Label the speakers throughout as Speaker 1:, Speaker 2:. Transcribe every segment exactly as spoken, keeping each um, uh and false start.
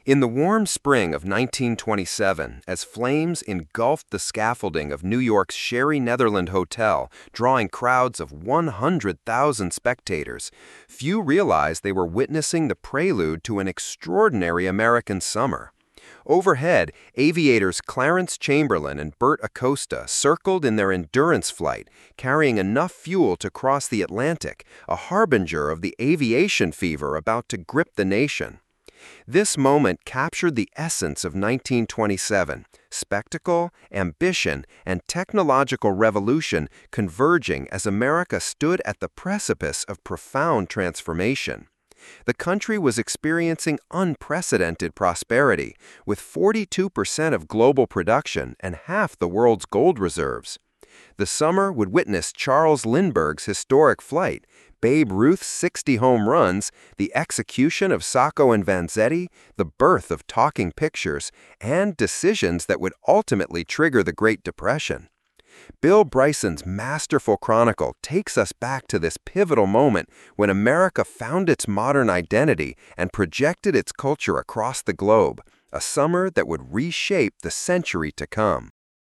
Speaker 1: In the warm spring of nineteen twenty-seven, as flames engulfed the scaffolding of New York's Sherry Netherland Hotel, drawing crowds of one hundred thousand spectators, few realized they were witnessing the prelude to an extraordinary American summer. Overhead, aviators Clarence Chamberlain and Bert Acosta circled in their endurance flight, carrying enough fuel to cross the Atlantic, a harbinger of the aviation fever about to grip the nation. This moment captured the essence of nineteen twenty-seven, spectacle, ambition, and technological revolution converging as America stood at the precipice of profound transformation. The country was experiencing unprecedented prosperity, with forty-two percent of global production and half the world's gold reserves. The summer would witness Charles Lindbergh's historic flight, Babe Ruth's sixty home runs, the execution of Sacco and Vanzetti, the birth of talking pictures, and decisions that would ultimately trigger the Great Depression. Bill Bryson's masterful chronicle takes us back to this pivotal moment when America found its modern identity and projected its culture across the globe, a summer that would reshape the century to come.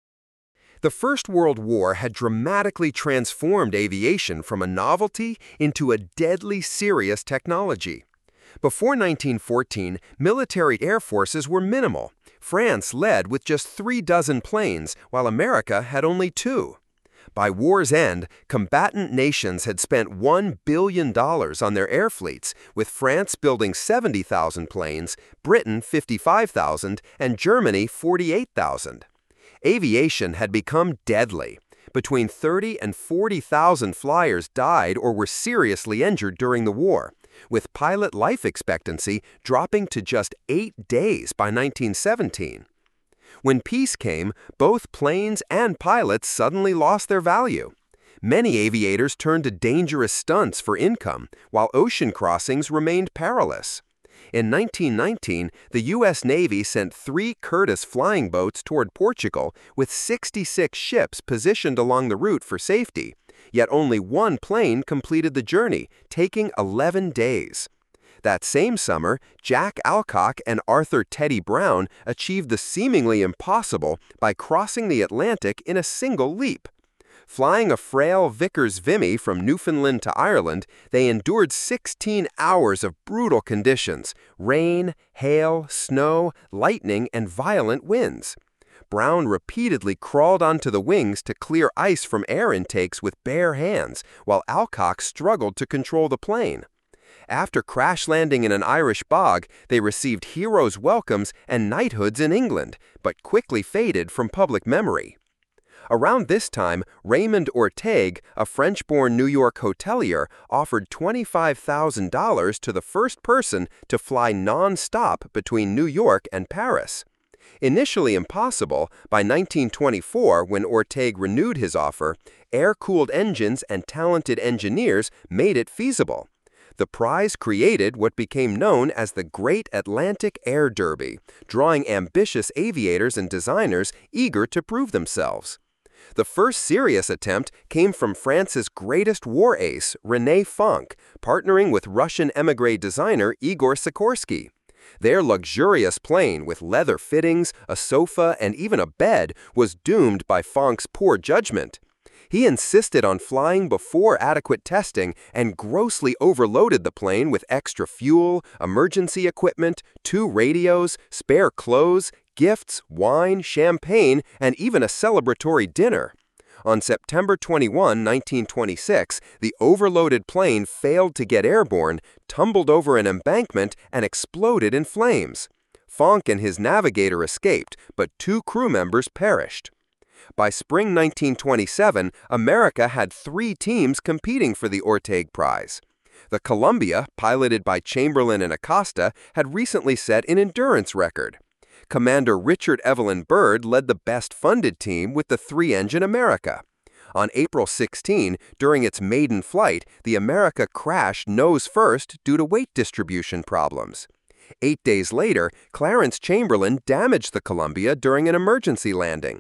Speaker 1: The First World War had dramatically transformed aviation from a novelty into a deadly serious technology. Before nineteen fourteen, military air forces were minimal. France led with just three dozen planes, while America had only two. By war's end, combatant nations had spent one billion dollars on their air fleets, with France building seventy thousand planes, Britain fifty-five thousand, and Germany forty-eight thousand. Aviation had become deadly. Between thirty and forty thousand flyers died or were seriously injured during the war, with pilot life expectancy dropping to just eight days by nineteen seventeen. When peace came, both planes and pilots suddenly lost their value. Many aviators turned to dangerous stunts for income, while ocean crossings remained perilous. In nineteen nineteen, the U S Navy sent three Curtiss flying boats toward Portugal with sixty-six ships positioned along the route for safety, yet only one plane completed the journey, taking eleven days. That same summer, Jack Alcock and Arthur Teddy Brown achieved the seemingly impossible by crossing the Atlantic in a single leap. Flying a frail Vickers Vimy from Newfoundland to Ireland, they endured sixteen hours of brutal conditions: rain, hail, snow, lightning, and violent winds. Brown repeatedly crawled onto the wings to clear ice from air intakes with bare hands, while Alcock struggled to control the plane. After crash landing in an Irish bog, they received heroes' welcomes and knighthoods in England, but quickly faded from public memory. Around this time, Raymond Orteig, a French-born New York hotelier, offered twenty-five thousand dollars to the first person to fly non-stop between New York and Paris. Initially impossible, by nineteen twenty-four, when Orteig renewed his offer, air-cooled engines and talented engineers made it feasible. The prize created what became known as the Great Atlantic Air Derby, drawing ambitious aviators and designers eager to prove themselves. The first serious attempt came from France's greatest war ace, René Fonck, partnering with Russian émigré designer Igor Sikorsky. Their luxurious plane, with leather fittings, a sofa, and even a bed, was doomed by Fonck's poor judgment. He insisted on flying before adequate testing and grossly overloaded the plane with extra fuel, emergency equipment, two radios, spare clothes, gifts, wine, champagne, and even a celebratory dinner. On September twenty-first, nineteen twenty-six, the overloaded plane failed to get airborne, tumbled over an embankment, and exploded in flames. Fonck and his navigator escaped, but two crew members perished. By spring nineteen twenty-seven, America had three teams competing for the Orteig Prize. The Columbia, piloted by Chamberlain and Acosta, had recently set an endurance record. Commander Richard Evelyn Byrd led the best-funded team with the three-engine America. On April sixteenth, during its maiden flight, the America crashed nose first due to weight distribution problems. Eight days later, Clarence Chamberlain damaged the Columbia during an emergency landing.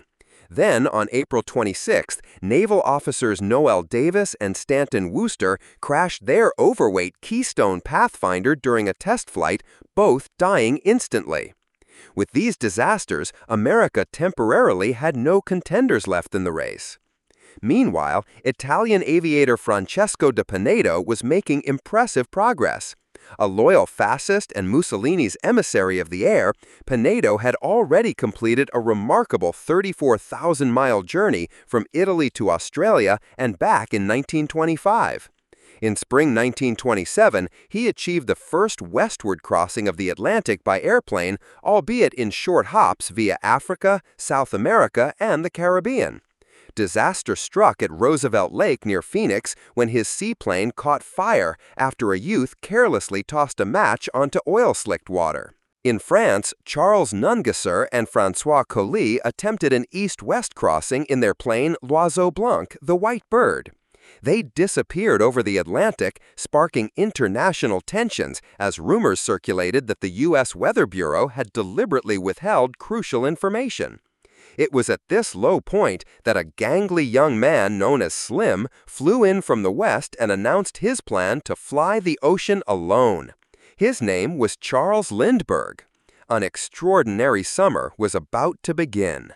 Speaker 1: Then, on April twenty-sixth, naval officers Noel Davis and Stanton Wooster crashed their overweight Keystone Pathfinder during a test flight, both dying instantly. With these disasters, America temporarily had no contenders left in the race. Meanwhile, Italian aviator Francesco de Pinedo was making impressive progress. A loyal fascist and Mussolini's emissary of the air, Pinedo had already completed a remarkable thirty-four thousand mile journey from Italy to Australia and back in nineteen twenty-five. In spring nineteen twenty-seven, he achieved the first westward crossing of the Atlantic by airplane, albeit in short hops via Africa, South America, and the Caribbean. Disaster struck at Roosevelt Lake near Phoenix when his seaplane caught fire after a youth carelessly tossed a match onto oil-slicked water. In France, Charles Nungesser and François Colli attempted an east-west crossing in their plane L'Oiseau Blanc, the White Bird. They disappeared over the Atlantic, sparking international tensions as rumors circulated that the U S Weather Bureau had deliberately withheld crucial information. It was at this low point that a gangly young man known as Slim flew in from the west and announced his plan to fly the ocean alone. His name was Charles Lindbergh. An extraordinary summer was about to begin.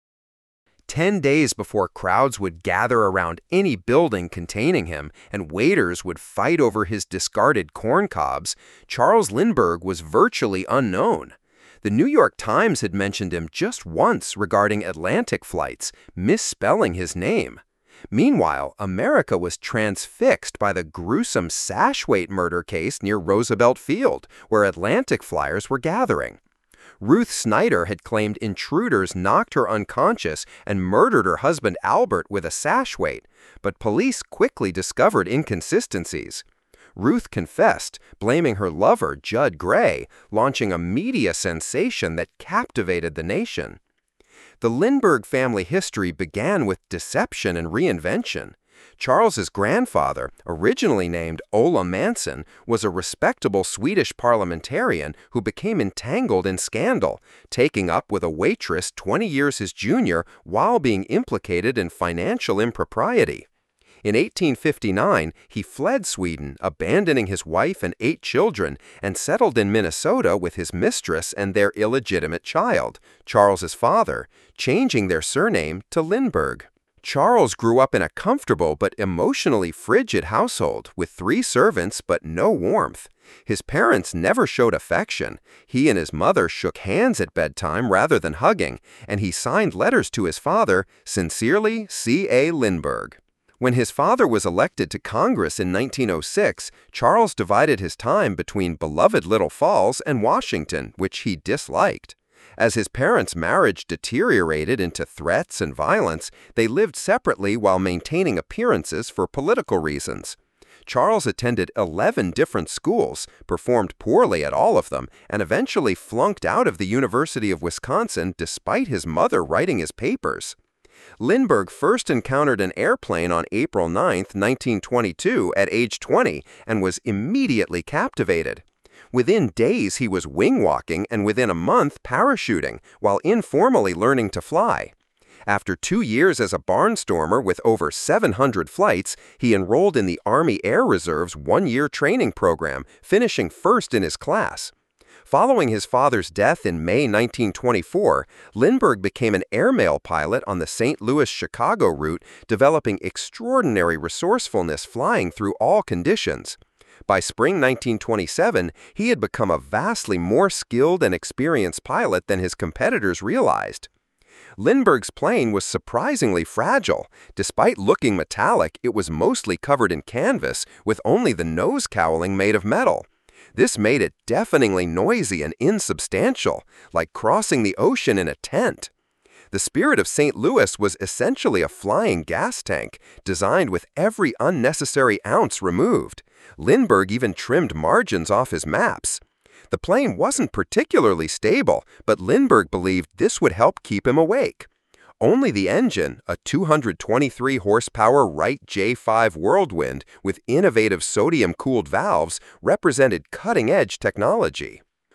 Speaker 1: Ten days before crowds would gather around any building containing him and waiters would fight over his discarded corn cobs, Charles Lindbergh was virtually unknown. The New York Times had mentioned him just once regarding Atlantic flights, misspelling his name. Meanwhile, America was transfixed by the gruesome Sashwait murder case near Roosevelt Field, where Atlantic flyers were gathering. Ruth Snyder had claimed intruders knocked her unconscious and murdered her husband Albert with a Sashwait, but police quickly discovered inconsistencies. Ruth confessed, blaming her lover, Judd Gray, launching a media sensation that captivated the nation. The Lindbergh family history began with deception and reinvention. Charles's grandfather, originally named Ola Manson, was a respectable Swedish parliamentarian who became entangled in scandal, taking up with a waitress twenty years his junior while being implicated in financial impropriety. In eighteen fifty-nine, he fled Sweden, abandoning his wife and eight children, and settled in Minnesota with his mistress and their illegitimate child, Charles's father, changing their surname to Lindbergh. Charles grew up in a comfortable but emotionally frigid household with three servants but no warmth. His parents never showed affection. He and his mother shook hands at bedtime rather than hugging, and he signed letters to his father, "Sincerely, C A Lindbergh." When his father was elected to Congress in nineteen oh six, Charles divided his time between beloved Little Falls and Washington, which he disliked. As his parents' marriage deteriorated into threats and violence, they lived separately while maintaining appearances for political reasons. Charles attended eleven different schools, performed poorly at all of them, and eventually flunked out of the University of Wisconsin despite his mother writing his papers. Lindbergh first encountered an airplane on April ninth, nineteen twenty-two, at age twenty, and was immediately captivated. Within days, he was wing-walking, and within a month, parachuting, while informally learning to fly. After two years as a barnstormer with over seven hundred flights, he enrolled in the Army Air Reserve's one-year training program, finishing first in his class. Following his father's death in May nineteen twenty-four, Lindbergh became an airmail pilot on the Saint Louis-Chicago route, developing extraordinary resourcefulness flying through all conditions. By spring nineteen twenty-seven, he had become a vastly more skilled and experienced pilot than his competitors realized. Lindbergh's plane was surprisingly fragile. Despite looking metallic, it was mostly covered in canvas, with only the nose cowling made of metal. This made it deafeningly noisy and insubstantial, like crossing the ocean in a tent. The Spirit of Saint Louis was essentially a flying gas tank, designed with every unnecessary ounce removed. Lindbergh even trimmed margins off his maps. The plane wasn't particularly stable, but Lindbergh believed this would help keep him awake. Only the engine, a two hundred twenty-three horsepower Wright J five Whirlwind with innovative sodium-cooled valves, represented cutting-edge technology.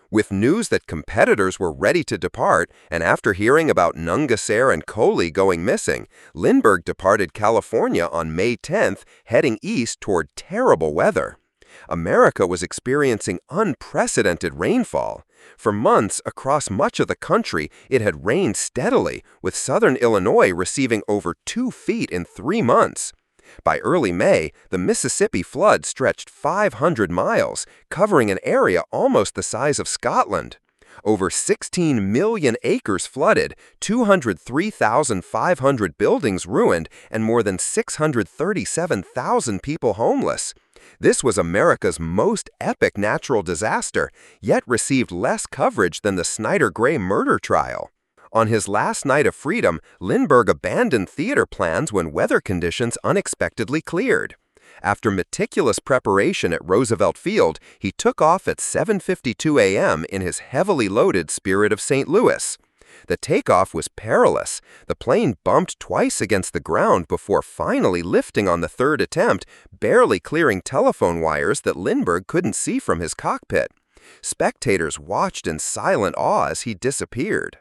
Speaker 1: With news that competitors were ready to depart, and after hearing about Nungesser and Coley going missing, Lindbergh departed California on May tenth, heading east toward terrible weather. America was experiencing unprecedented rainfall. For months across much of the country, it had rained steadily, with southern Illinois receiving over two feet in three months. By early May, the Mississippi flood stretched five hundred miles, covering an area almost the size of Scotland. Over sixteen million acres flooded, two hundred three thousand five hundred buildings ruined, and more than six hundred thirty-seven thousand people homeless. This was America's most epic natural disaster, yet received less coverage than the Snyder Gray murder trial. On his last night of freedom, Lindbergh abandoned theater plans when weather conditions unexpectedly cleared. After meticulous preparation at Roosevelt Field, he took off at seven fifty-two a m in his heavily loaded Spirit of Saint Louis. The takeoff was perilous. The plane bumped twice against the ground before finally lifting on the third attempt, barely clearing telephone wires that Lindbergh couldn't see from his cockpit. Spectators watched in silent awe as he disappeared.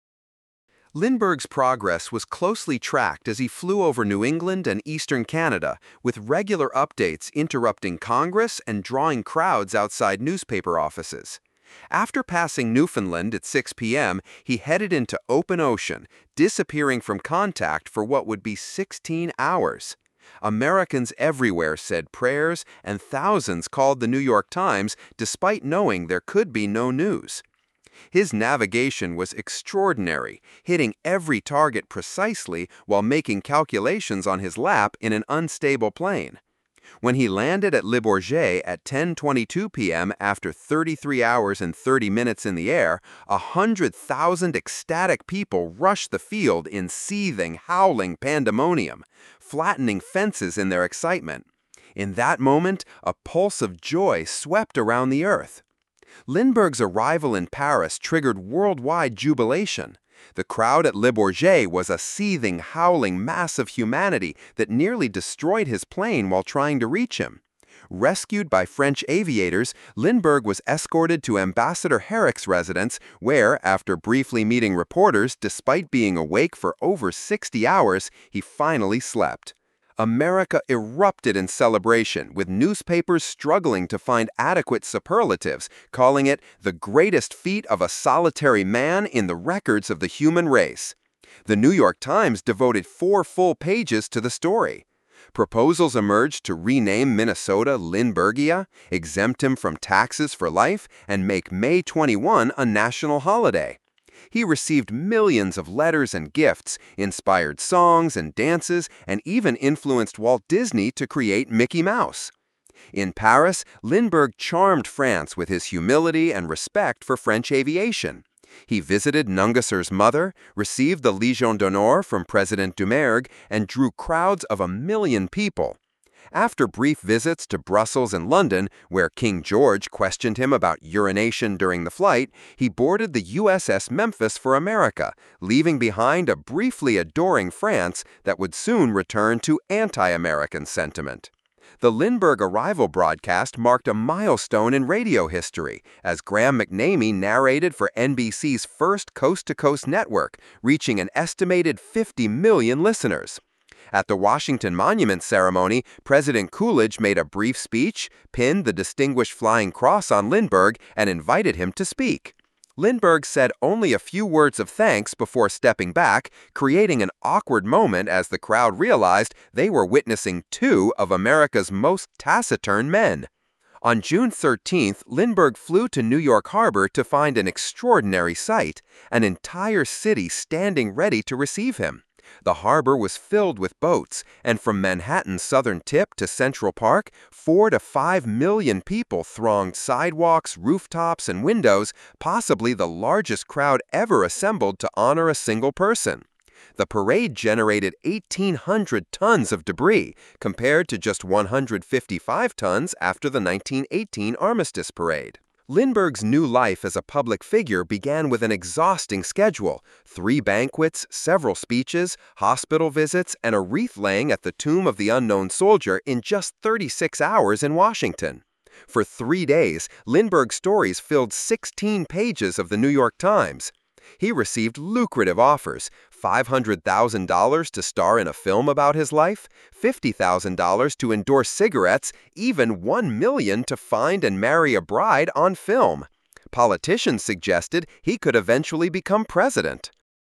Speaker 1: Lindbergh's progress was closely tracked as he flew over New England and eastern Canada, with regular updates interrupting Congress and drawing crowds outside newspaper offices. After passing Newfoundland at six p m, he headed into open ocean, disappearing from contact for what would be sixteen hours. Americans everywhere said prayers, and thousands called the New York Times despite knowing there could be no news. His navigation was extraordinary, hitting every target precisely while making calculations on his lap in an unstable plane. When he landed at Le Bourget at ten twenty-two p m after thirty-three hours and thirty minutes in the air, a hundred thousand ecstatic people rushed the field in seething, howling pandemonium, flattening fences in their excitement. In that moment, a pulse of joy swept around the earth. Lindbergh's arrival in Paris triggered worldwide jubilation. The crowd at Le Bourget was a seething, howling mass of humanity that nearly destroyed his plane while trying to reach him. Rescued by French aviators, Lindbergh was escorted to Ambassador Herrick's residence, where, after briefly meeting reporters despite being awake for over sixty hours, he finally slept. America erupted in celebration, with newspapers struggling to find adequate superlatives, calling it the greatest feat of a solitary man in the records of the human race. The New York Times devoted four full pages to the story. Proposals emerged to rename Minnesota Lindberghia, exempt him from taxes for life, and make May twenty-first a national holiday. He received millions of letters and gifts, inspired songs and dances, and even influenced Walt Disney to create Mickey Mouse. In Paris, Lindbergh charmed France with his humility and respect for French aviation. He visited Nungesser's mother, received the Légion d'honneur from President Doumergue, and drew crowds of a million people. After brief visits to Brussels and London, where King George questioned him about urination during the flight, he boarded the U S S Memphis for America, leaving behind a briefly adoring France that would soon return to anti-American sentiment. The Lindbergh arrival broadcast marked a milestone in radio history, as Graham McNamee narrated for N B C's first coast-to-coast network, reaching an estimated fifty million listeners. At the Washington Monument ceremony, President Coolidge made a brief speech, pinned the Distinguished Flying Cross on Lindbergh, and invited him to speak. Lindbergh said only a few words of thanks before stepping back, creating an awkward moment as the crowd realized they were witnessing two of America's most taciturn men. On June thirteenth, Lindbergh flew to New York Harbor to find an extraordinary sight, an entire city standing ready to receive him. The harbor was filled with boats, and from Manhattan's southern tip to Central Park, four to five million people thronged sidewalks, rooftops, and windows, possibly the largest crowd ever assembled to honor a single person. The parade generated eighteen hundred tons of debris, compared to just one hundred fifty-five tons after the nineteen eighteen Armistice Parade. Lindbergh's new life as a public figure began with an exhausting schedule: three banquets, several speeches, hospital visits, and a wreath laying at the tomb of the unknown soldier in just thirty-six hours in Washington. For three days, Lindbergh's stories filled sixteen pages of the New York Times. He received lucrative offers: five hundred thousand dollars to star in a film about his life, fifty thousand dollars to endorse cigarettes, even one million dollars to find and marry a bride on film. Politicians suggested he could eventually become president.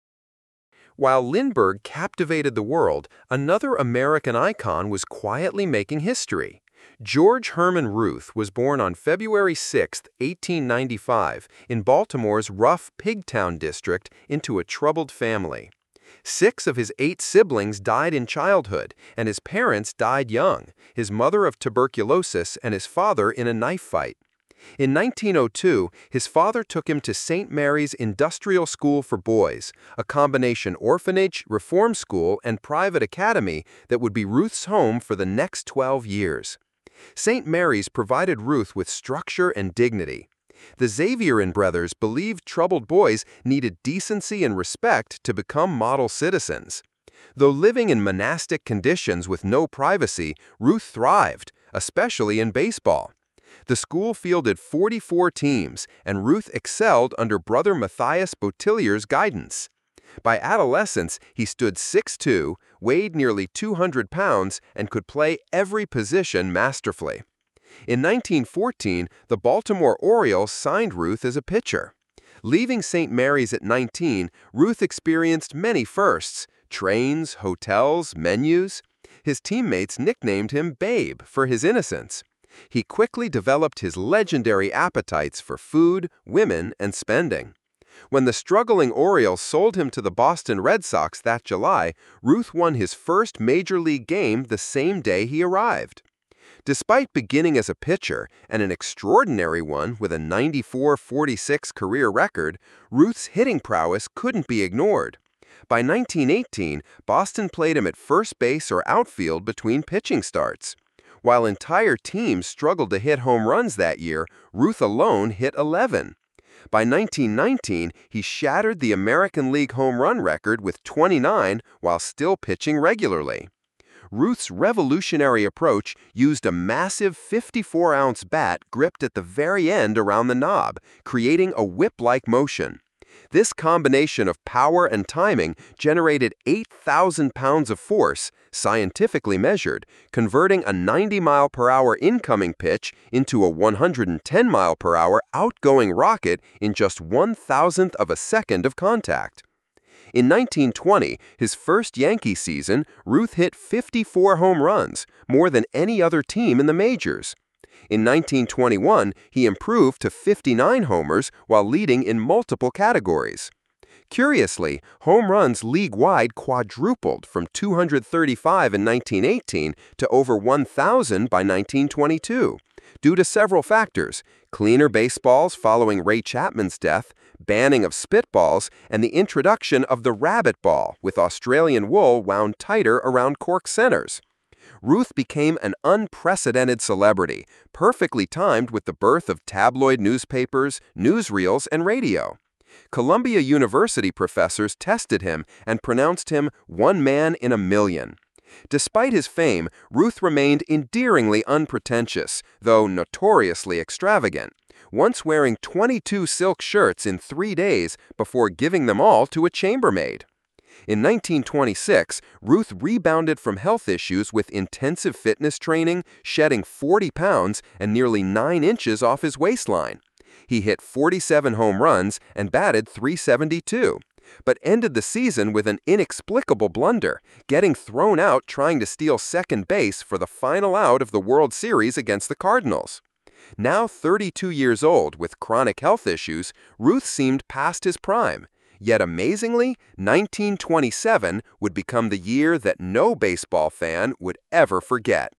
Speaker 1: While Lindbergh captivated the world, another American icon was quietly making history. George Herman Ruth was born on February sixth, eighteen ninety-five, in Baltimore's rough Pigtown district into a troubled family. Six of his eight siblings died in childhood, and his parents died young, his mother of tuberculosis and his father in a knife fight. In nineteen oh two, his father took him to Saint Mary's Industrial School for Boys, a combination orphanage, reform school, and private academy that would be Ruth's home for the next twelve years. Saint Mary's provided Ruth with structure and dignity. The Xavierin brothers believed troubled boys needed decency and respect to become model citizens. Though living in monastic conditions with no privacy, Ruth thrived, especially in baseball. The school fielded forty-four teams, and Ruth excelled under brother Matthias Botillier's guidance. By adolescence, he stood six foot two, weighed nearly two hundred pounds, and could play every position masterfully. In nineteen fourteen, the Baltimore Orioles signed Ruth as a pitcher. Leaving Saint Mary's at nineteen, Ruth experienced many firsts: trains, hotels, menus. His teammates nicknamed him Babe for his innocence. He quickly developed his legendary appetites for food, women, and spending. When the struggling Orioles sold him to the Boston Red Sox that July, Ruth won his first major league game the same day he arrived. Despite beginning as a pitcher, and an extraordinary one with a ninety-four forty-six career record, Ruth's hitting prowess couldn't be ignored. By nineteen eighteen, Boston played him at first base or outfield between pitching starts. While entire teams struggled to hit home runs that year, Ruth alone hit eleven. By nineteen nineteen, he shattered the American League home run record with twenty-nine while still pitching regularly. Ruth's revolutionary approach used a massive fifty-four ounce bat gripped at the very end around the knob, creating a whip-like motion. This combination of power and timing generated eight thousand pounds of force, scientifically measured, converting a ninety mile per hour incoming pitch into a one hundred ten mile per hour outgoing rocket in just one thousandth of a second of contact. In nineteen twenty, his first Yankee season, Ruth hit fifty-four home runs, more than any other team in the majors. In nineteen twenty-one, he improved to fifty-nine homers while leading in multiple categories. Curiously, home runs league-wide quadrupled from two hundred thirty-five in nineteen eighteen to over one thousand by nineteen twenty-two, due to several factors: cleaner baseballs following Ray Chapman's death, banning of spitballs, and the introduction of the rabbit ball with Australian wool wound tighter around cork centers. Ruth became an unprecedented celebrity, perfectly timed with the birth of tabloid newspapers, newsreels, and radio. Columbia University professors tested him and pronounced him one man in a million. Despite his fame, Ruth remained endearingly unpretentious, though notoriously extravagant, once wearing twenty-two silk shirts in three days before giving them all to a chambermaid. In nineteen twenty-six, Ruth rebounded from health issues with intensive fitness training, shedding forty pounds and nearly nine inches off his waistline. He hit forty-seven home runs and batted three seventy-two, but ended the season with an inexplicable blunder, getting thrown out trying to steal second base for the final out of the World Series against the Cardinals. Now thirty-two years old with chronic health issues, Ruth seemed past his prime. Yet amazingly, nineteen twenty-seven would become the year that no baseball fan would ever forget.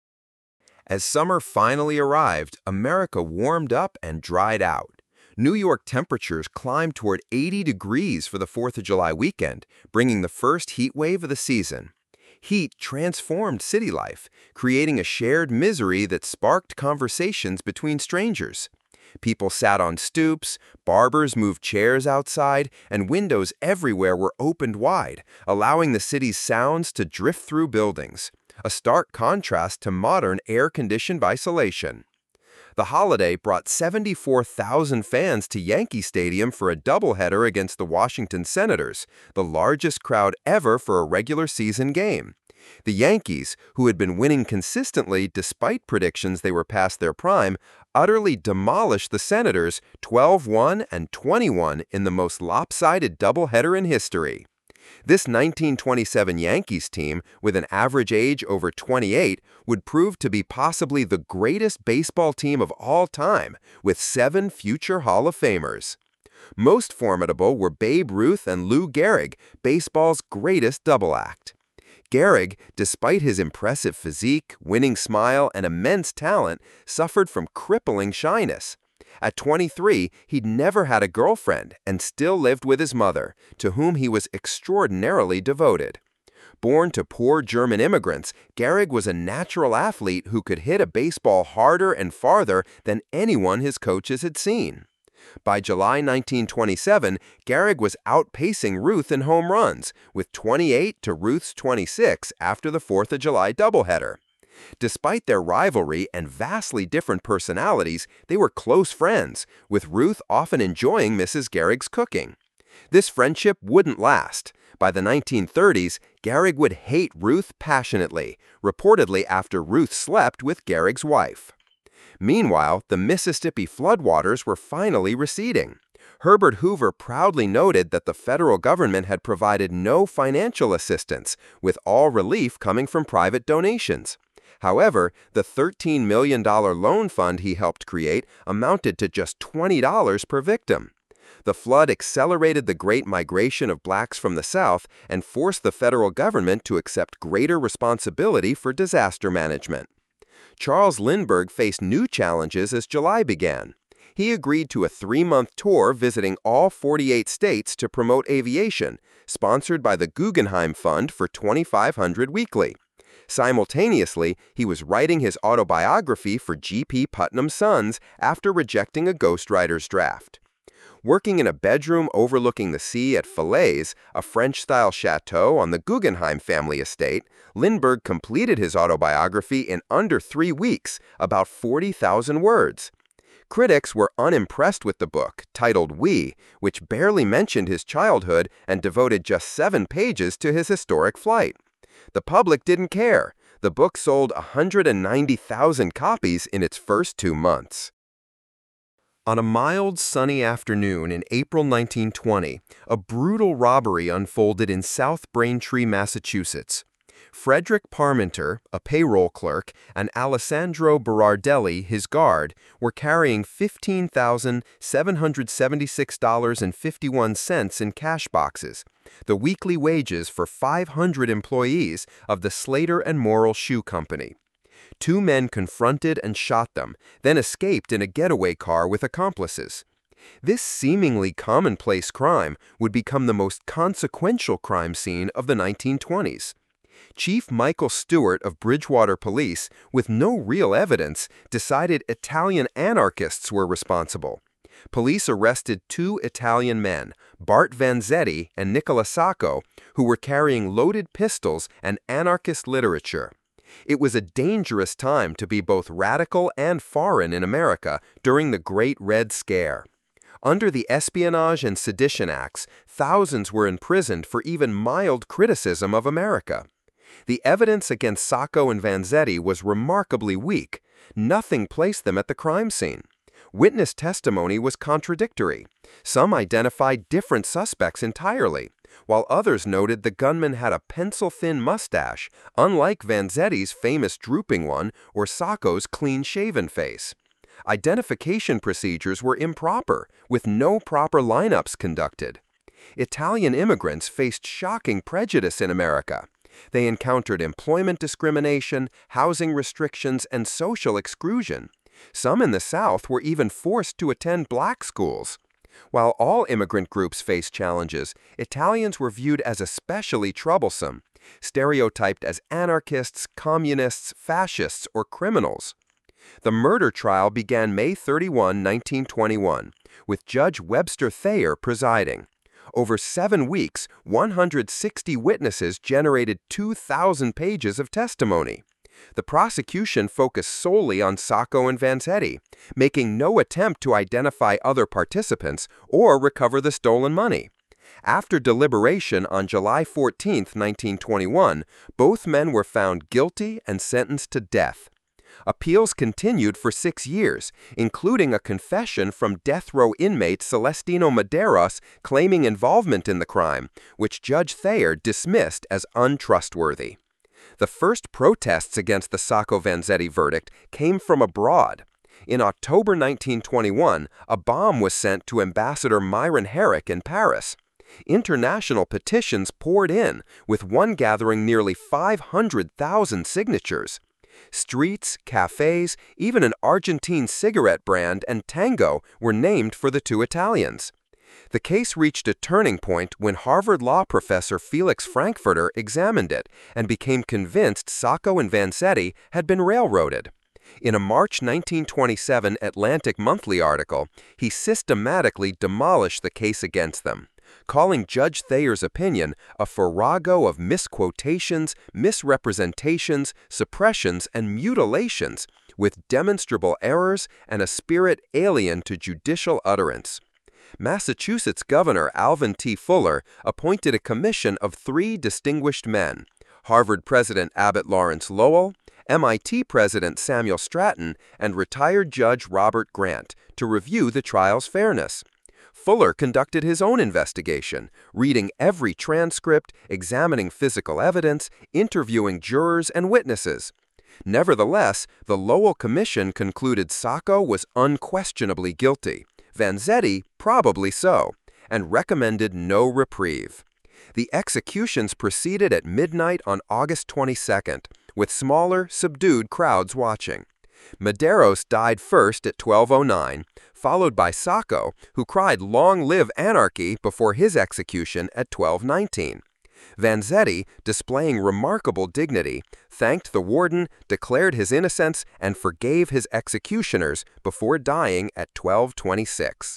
Speaker 1: As summer finally arrived, America warmed up and dried out. New York temperatures climbed toward eighty degrees for the fourth of July weekend, bringing the first heat wave of the season. Heat transformed city life, creating a shared misery that sparked conversations between strangers. People sat on stoops, barbers moved chairs outside, and windows everywhere were opened wide, allowing the city's sounds to drift through buildings, a stark contrast to modern air-conditioned isolation. The holiday brought seventy-four thousand fans to Yankee Stadium for a doubleheader against the Washington Senators, the largest crowd ever for a regular season game. The Yankees, who had been winning consistently despite predictions they were past their prime, utterly demolished the Senators twelve one and twenty-one in the most lopsided doubleheader in history. This nineteen twenty-seven Yankees team, with an average age over twenty-eight, would prove to be possibly the greatest baseball team of all time, with seven future Hall of Famers. Most formidable were Babe Ruth and Lou Gehrig, baseball's greatest double act. Gehrig, despite his impressive physique, winning smile, and immense talent, suffered from crippling shyness. At twenty-three, he'd never had a girlfriend and still lived with his mother, to whom he was extraordinarily devoted. Born to poor German immigrants, Gehrig was a natural athlete who could hit a baseball harder and farther than anyone his coaches had seen. By July nineteen twenty-seven, Gehrig was outpacing Ruth in home runs, with twenty-eight to Ruth's twenty-six after the fourth of July doubleheader. Despite their rivalry and vastly different personalities, they were close friends, with Ruth often enjoying Missus Gehrig's cooking. This friendship wouldn't last. By the nineteen thirties, Gehrig would hate Ruth passionately, reportedly after Ruth slept with Gehrig's wife. Meanwhile, the Mississippi floodwaters were finally receding. Herbert Hoover proudly noted that the federal government had provided no financial assistance, with all relief coming from private donations. However, the thirteen million dollar loan fund he helped create amounted to just twenty dollars per victim. The flood accelerated the great migration of blacks from the South and forced the federal government to accept greater responsibility for disaster management. Charles Lindbergh faced new challenges as July began. He agreed to a three-month tour visiting all forty-eight states to promote aviation, sponsored by the Guggenheim Fund for twenty-five hundred dollars weekly. Simultaneously, he was writing his autobiography for G P Putnam's Sons after rejecting a ghostwriter's draft. Working in a bedroom overlooking the sea at Falaise, a French-style chateau on the Guggenheim family estate, Lindbergh completed his autobiography in under three weeks, about forty thousand words. Critics were unimpressed with the book, titled We, which barely mentioned his childhood and devoted just seven pages to his historic flight. The public didn't care. The book sold one hundred ninety thousand copies in its first two months. On a mild, sunny afternoon in April nineteen twenty, a brutal robbery unfolded in South Braintree, Massachusetts. Frederick Parmenter, a payroll clerk, and Alessandro Berardelli, his guard, were carrying fifteen thousand seven hundred seventy-six dollars and fifty-one cents in cash boxes, the weekly wages for five hundred employees of the Slater and Morrill Shoe Company. Two men confronted and shot them, then escaped in a getaway car with accomplices. This seemingly commonplace crime would become the most consequential crime scene of the nineteen twenties. Chief Michael Stewart of Bridgewater Police, with no real evidence, decided Italian anarchists were responsible. Police arrested two Italian men, Bart Vanzetti and Nicola Sacco, who were carrying loaded pistols and anarchist literature. It was a dangerous time to be both radical and foreign in America during the Great Red Scare. Under the Espionage and Sedition Acts, thousands were imprisoned for even mild criticism of America. The evidence against Sacco and Vanzetti was remarkably weak. Nothing placed them at the crime scene. Witness testimony was contradictory. Some identified different suspects entirely, while others noted the gunman had a pencil-thin mustache, unlike Vanzetti's famous drooping one or Sacco's clean-shaven face. Identification procedures were improper, with no proper lineups conducted. Italian immigrants faced shocking prejudice in America. They encountered employment discrimination, housing restrictions, and social exclusion. Some in the South were even forced to attend black schools. While all immigrant groups faced challenges, Italians were viewed as especially troublesome, stereotyped as anarchists, communists, fascists, or criminals. The murder trial began May thirty-first, nineteen twenty-one, with Judge Webster Thayer presiding. Over seven weeks, one hundred sixty witnesses generated two thousand pages of testimony. The prosecution focused solely on Sacco and Vanzetti, making no attempt to identify other participants or recover the stolen money. After deliberation on July fourteenth, nineteen twenty-one, both men were found guilty and sentenced to death. Appeals continued for six years, including a confession from death row inmate Celestino Medeiros claiming involvement in the crime, which Judge Thayer dismissed as untrustworthy. The first protests against the Sacco-Vanzetti verdict came from abroad. In October nineteen twenty-one, a bomb was sent to Ambassador Myron Herrick in Paris. International petitions poured in, with one gathering nearly five hundred thousand signatures. Streets, cafes, even an Argentine cigarette brand and tango were named for the two Italians. The case reached a turning point when Harvard law professor Felix Frankfurter examined it and became convinced Sacco and Vanzetti had been railroaded. In a March nineteen twenty-seven Atlantic Monthly article, he systematically demolished the case against them, calling Judge Thayer's opinion a farrago of misquotations, misrepresentations, suppressions, and mutilations, with demonstrable errors and a spirit alien to judicial utterance. Massachusetts Governor Alvin T. Fuller appointed a commission of three distinguished men: Harvard President Abbott Lawrence Lowell, M I T President Samuel Stratton, and retired Judge Robert Grant, to review the trial's fairness. Fuller conducted his own investigation, reading every transcript, examining physical evidence, interviewing jurors and witnesses. Nevertheless, the Lowell Commission concluded Sacco was unquestionably guilty, Vanzetti probably so, and recommended no reprieve. The executions proceeded at midnight on August twenty-second, with smaller, subdued crowds watching. Medeiros died first at twelve oh nine, followed by Sacco, who cried "Long live anarchy" before his execution at twelve nineteen. Vanzetti, displaying remarkable dignity, thanked the warden, declared his innocence, and forgave his executioners before dying at twelve twenty-six.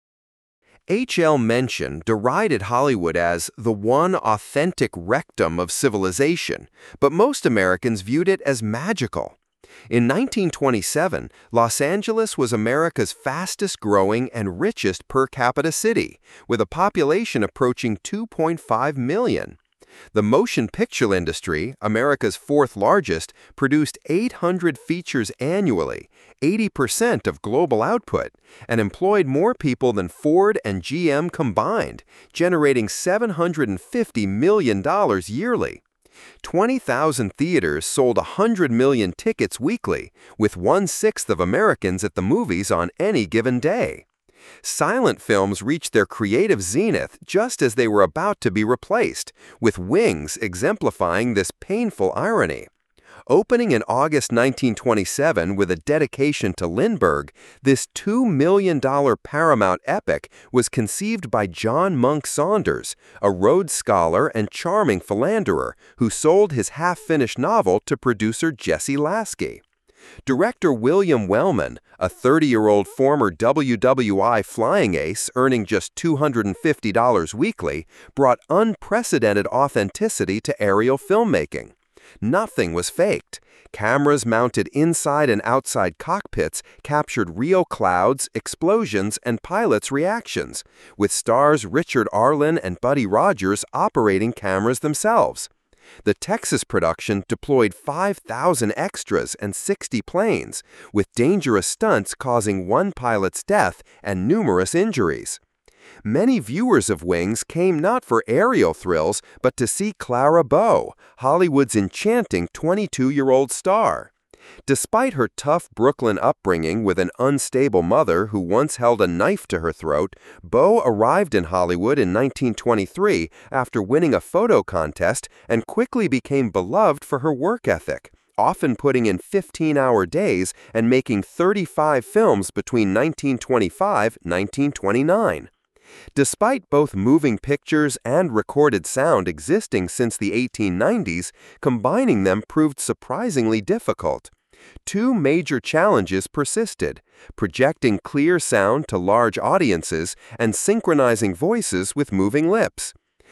Speaker 1: H L Mencken derided Hollywood as the one authentic rectum of civilization, but most Americans viewed it as magical. In nineteen twenty-seven, Los Angeles was America's fastest-growing and richest per capita city, with a population approaching two point five million. The motion picture industry, America's fourth largest, produced eight hundred features annually, eighty percent of global output, and employed more people than Ford and G M combined, generating seven hundred fifty million dollars yearly. twenty thousand theaters sold one hundred million tickets weekly, with one-sixth of Americans at the movies on any given day. Silent films reached their creative zenith just as they were about to be replaced, with Wings exemplifying this painful irony. Opening in August nineteen twenty-seven with a dedication to Lindbergh, this two million dollar Paramount epic was conceived by John Monk Saunders, a Rhodes Scholar and charming philanderer who sold his half-finished novel to producer Jesse Lasky. Director William Wellman, a thirty-year-old former W W I flying ace earning just two hundred fifty dollars weekly, brought unprecedented authenticity to aerial filmmaking. Nothing was faked. Cameras mounted inside and outside cockpits captured real clouds, explosions, and pilots' reactions, with stars Richard Arlen and Buddy Rogers operating cameras themselves. The Texas production deployed five thousand extras and sixty planes, with dangerous stunts causing one pilot's death and numerous injuries. Many viewers of Wings came not for aerial thrills, but to see Clara Bow, Hollywood's enchanting twenty-two-year-old star. Despite her tough Brooklyn upbringing with an unstable mother who once held a knife to her throat, Bow arrived in Hollywood in nineteen twenty-three after winning a photo contest and quickly became beloved for her work ethic, often putting in fifteen-hour days and making thirty-five films between nineteen twenty-five and nineteen twenty-nine. Despite both moving pictures and recorded sound existing since the eighteen nineties, combining them proved surprisingly difficult. Two major challenges persisted: projecting clear sound to large audiences and synchronizing voices with moving lips.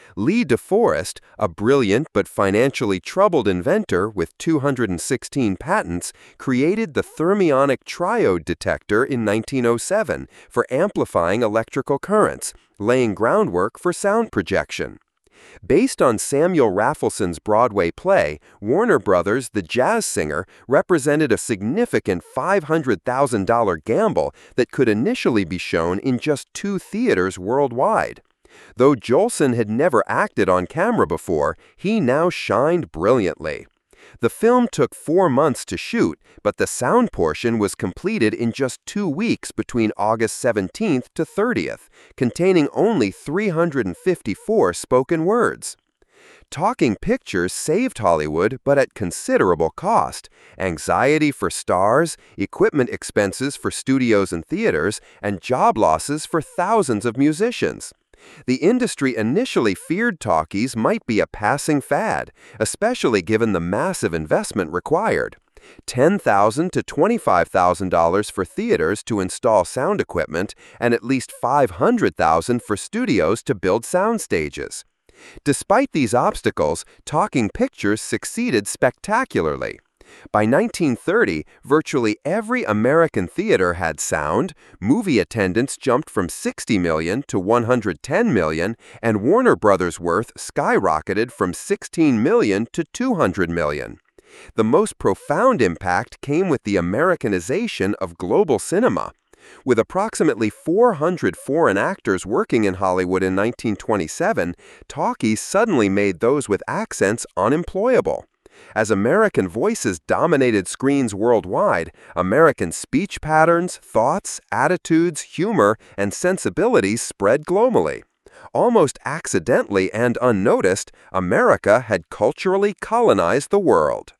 Speaker 1: Lee DeForest, a brilliant but financially troubled inventor with two hundred sixteen patents, created the thermionic triode detector in nineteen oh seven for amplifying electrical currents, laying groundwork for sound projection. Based on Samuel Raffleson's Broadway play, Warner Brothers' The Jazz Singer represented a significant five hundred thousand dollars gamble that could initially be shown in just two theaters worldwide. Though Jolson had never acted on camera before, he now shined brilliantly. The film took four months to shoot, but the sound portion was completed in just two weeks between August seventeenth to thirtieth, containing only three hundred fifty-four spoken words. Talking pictures saved Hollywood, but at considerable cost: anxiety for stars, equipment expenses for studios and theaters, and job losses for thousands of musicians. The industry initially feared talkies might be a passing fad, especially given the massive investment required. ten thousand dollars to twenty-five thousand dollars for theaters to install sound equipment, and at least five hundred thousand dollars for studios to build sound stages. Despite these obstacles, talking pictures succeeded spectacularly. By nineteen thirty, virtually every American theater had sound, movie attendance jumped from sixty million to one hundred ten million, and Warner Brothers' worth skyrocketed from sixteen million to two hundred million. The most profound impact came with the Americanization of global cinema. With approximately four hundred foreign actors working in Hollywood in nineteen twenty-seven, talkies suddenly made those with accents unemployable. As American voices dominated screens worldwide, American speech patterns, thoughts, attitudes, humor, and sensibilities spread globally. Almost accidentally and unnoticed, America had culturally colonized the world.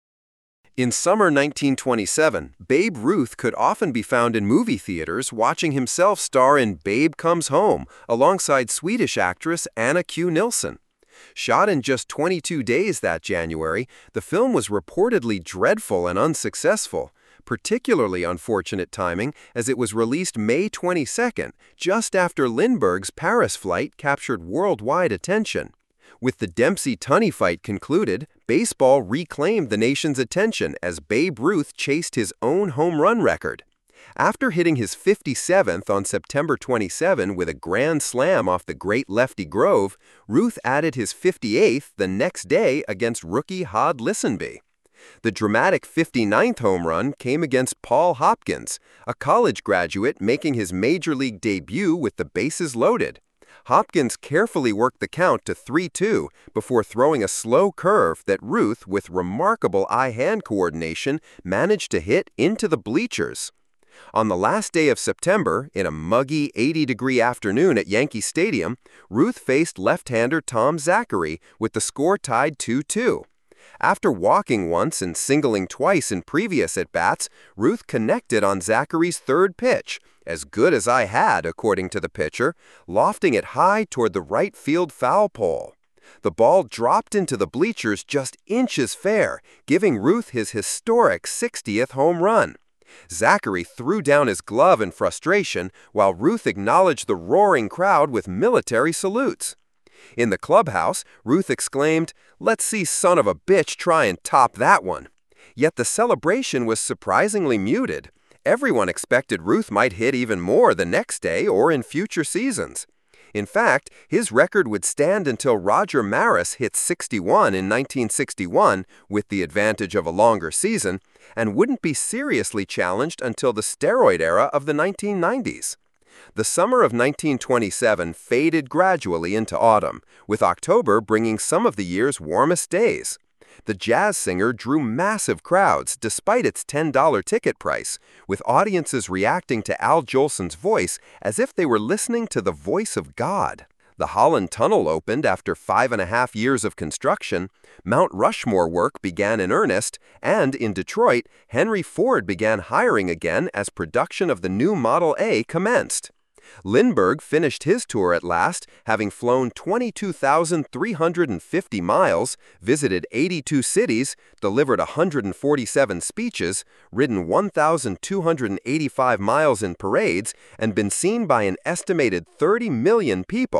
Speaker 1: In summer nineteen twenty-seven, Babe Ruth could often be found in movie theaters watching himself star in Babe Comes Home alongside Swedish actress Anna Q. Nilsson. Shot in just twenty-two days that January, the film was reportedly dreadful and unsuccessful, particularly unfortunate timing as it was released May twenty-second, just after Lindbergh's Paris flight captured worldwide attention. With the Dempsey-Tunney fight concluded, baseball reclaimed the nation's attention as Babe Ruth chased his own home run record. After hitting his fifty-seventh on September twenty-seventh with a grand slam off the great Lefty Grove, Ruth added his fifty-eighth the next day against rookie Hod Lisenby. The dramatic fifty-ninth home run came against Paul Hopkins, a college graduate making his major league debut with the bases loaded. Hopkins carefully worked the count to three two before throwing a slow curve that Ruth, with remarkable eye-hand coordination, managed to hit into the bleachers. On the last day of September, in a muggy eighty-degree afternoon at Yankee Stadium, Ruth faced left-hander Tom Zachary with the score tied two two. After walking once and singling twice in previous at-bats, Ruth connected on Zachary's third pitch, as good as I had, according to the pitcher, lofting it high toward the right field foul pole. The ball dropped into the bleachers just inches fair, giving Ruth his historic sixtieth home run. Zachary threw down his glove in frustration, while Ruth acknowledged the roaring crowd with military salutes. In the clubhouse, Ruth exclaimed, "Let's see son of a bitch try and top that one." Yet the celebration was surprisingly muted. Everyone expected Ruth might hit even more the next day or in future seasons. In fact, his record would stand until Roger Maris hit sixty-one in nineteen sixty-one with the advantage of a longer season, and wouldn't be seriously challenged until the steroid era of the nineteen nineties. The summer of nineteen twenty-seven faded gradually into autumn, with October bringing some of the year's warmest days. The Jazz Singer drew massive crowds despite its ten dollar ticket price, with audiences reacting to Al Jolson's voice as if they were listening to the voice of God. The Holland Tunnel opened after five and a half years of construction, Mount Rushmore work began in earnest, and in Detroit, Henry Ford began hiring again as production of the new Model A commenced. Lindbergh finished his tour at last, having flown twenty-two thousand three hundred fifty miles, visited eighty-two cities, delivered one hundred forty-seven speeches, ridden one thousand two hundred eighty-five miles in parades, and been seen by an estimated thirty million people.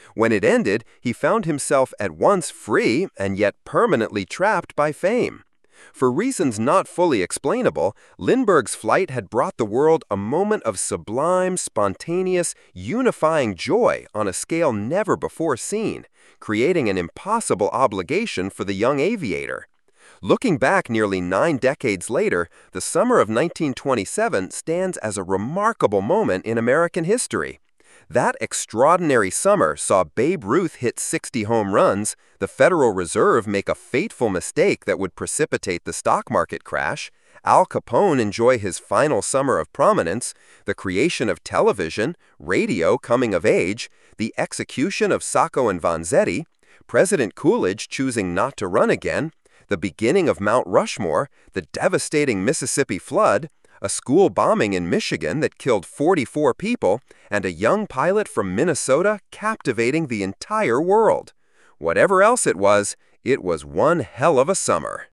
Speaker 1: When it ended, he found himself at once free and yet permanently trapped by fame. For reasons not fully explainable, Lindbergh's flight had brought the world a moment of sublime, spontaneous, unifying joy on a scale never before seen, creating an impossible obligation for the young aviator. Looking back nearly nine decades later, the summer of nineteen twenty-seven stands as a remarkable moment in American history. That extraordinary summer saw Babe Ruth hit sixty home runs, the Federal Reserve make a fateful mistake that would precipitate the stock market crash, Al Capone enjoy his final summer of prominence, the creation of television, radio coming of age, the execution of Sacco and Vanzetti, President Coolidge choosing not to run again, the beginning of Mount Rushmore, the devastating Mississippi flood, a school bombing in Michigan that killed forty-four people, and a young pilot from Minnesota captivating the entire world. Whatever else it was, it was one hell of a summer.